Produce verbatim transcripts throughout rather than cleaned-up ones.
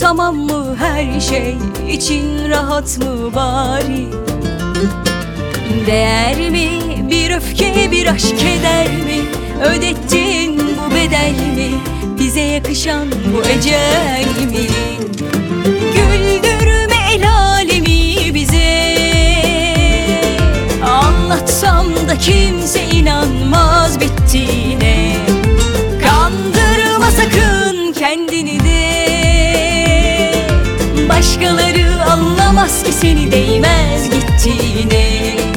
Tamam mı her şey, için rahat mı bari? Değer mi bir öfke, bir aşk, keder mi? Ödettin bu bedel mi? Bize yakışan bu ecel mi? Güldürme el alemi bize. Anlatsam da kimse inanmaz bittiğine. Kandırma sakın kendini de. Başkaları anlamaz ki seni, değmez gittiğine.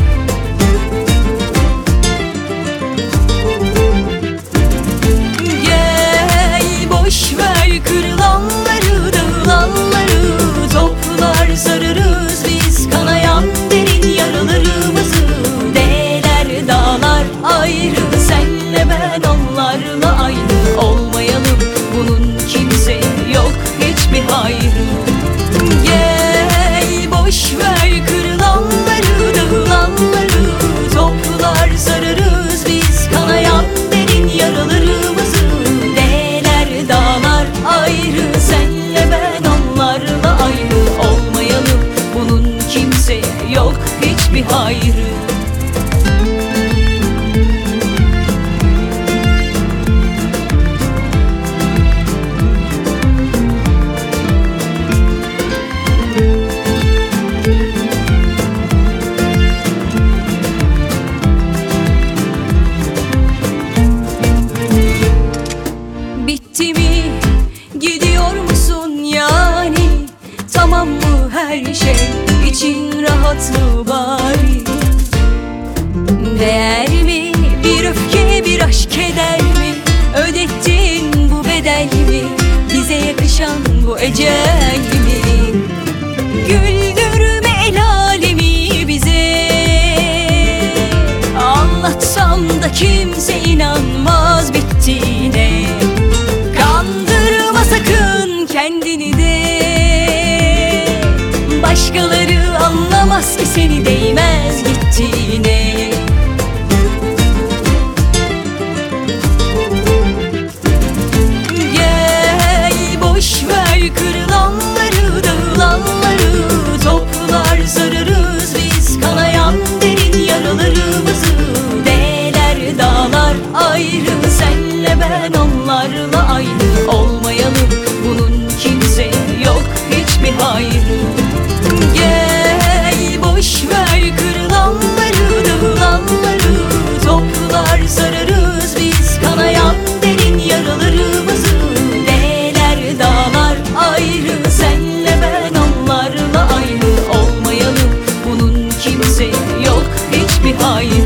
Gel boş ver kırılanları, dağılanları. Toplar sararız biz kanayan derin yaralarımızı. Deler dağlar ayrı, senle ben onlarla aynı. Olmayalım bunun kimse yok hiçbir hayrı. Gel boş ver kırılanları, dağılanları. Toplar sararız biz kanayan derin yaralarımızı. Deler dağlar ayrı, senle ben onlarla aynı. Olmayalım bunun kimse yok hiçbir hayrı. Bitti mi? Gidiyor musun yani? Tamam mı her şey? İçin rahat mı bari? Değer mi bir öfke, bir aşk, keder mi? Ödettin bu bedel mi? Bize yakışan bu ecel mi? Güldürme el alemi bize. Anlatsam da kimse inanmaz bittiğine. Kandırma sakın kendini de. Başkaları anlamaz ki seni, değmez gittiğine. Gel boş ver kırılanları, dağılanları. Toplar sararız biz kanayan derin yaralarımızı. Deler dağlar ayrı, senle ben onlarla aynı. Olmayalım bunun kimse yok hiçbir hayrı. Gel boş ver kırılanları, dağılanları. Toplar sararız biz kanayan derin yaralarımızı. Deler dağlar ayrı, senle ben onlarla aynı. Olmayalım bunun kimse yok hiçbir hayrı.